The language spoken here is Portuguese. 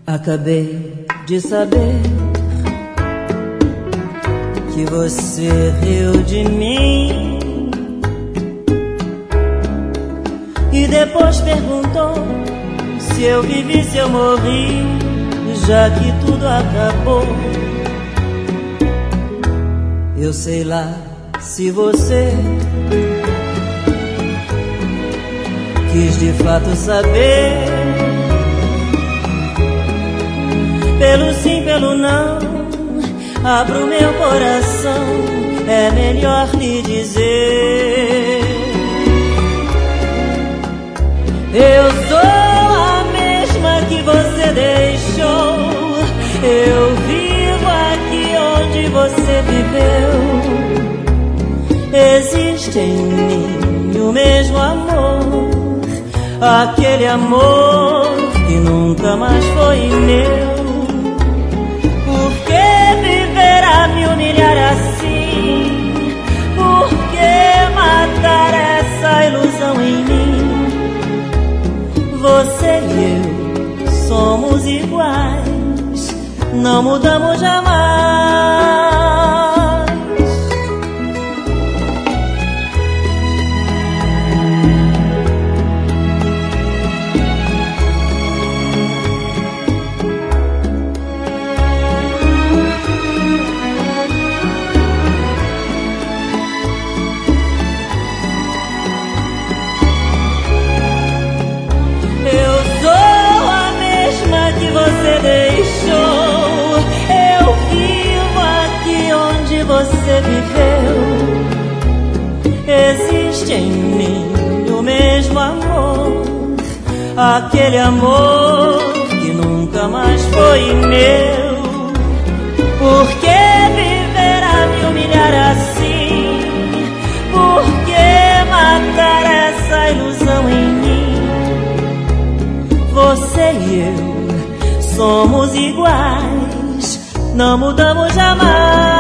Acabei de saber que você riu de mim e depois perguntou se eu vivi, se eu morri, já que tudo acabou. Eu sei lá se você quis de fato saber. Pelo sim, pelo não, abro meu coração, é melhor lhe dizer. Eu sou a mesma que você deixou, eu vivo aqui onde você viveu. Existe em mim o mesmo amor, aquele amor que nunca mais foi meu. Me humilhar assim, por que matar essa ilusão em mim? Você e eu somos iguais, não mudamos jamais. Você viveu. Existe em mim o mesmo amor, aquele amor que nunca mais foi meu. Por que viver a me humilhar assim? Por que matar essa ilusão em mim? Você e eu somos iguais, não mudamos jamais.